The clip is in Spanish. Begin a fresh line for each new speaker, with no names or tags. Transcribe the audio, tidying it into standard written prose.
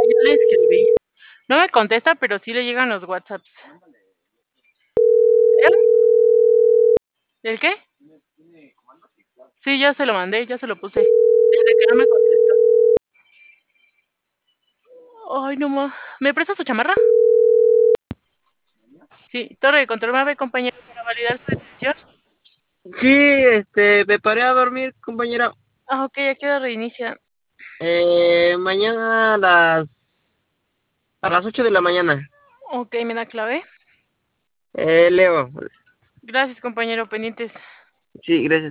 ya le escribí. No me contesta, pero sí le llegan los WhatsApps. ¿El? ¿El qué? Sí, ya se lo mandé, ya se lo puse. Desde que no me contestó. Ay, no ma. ¿Me presta su chamarra? Sí, torre de control, ¿me ve, compañero, para validar su detención?
Sí, me paré a dormir, compañera.
Ah, ok, ya queda reinicia.
Mañana a las 8 de la mañana.
Ok, ¿me da clave?
Leo.
Gracias, compañero, pendientes.
Sí, gracias.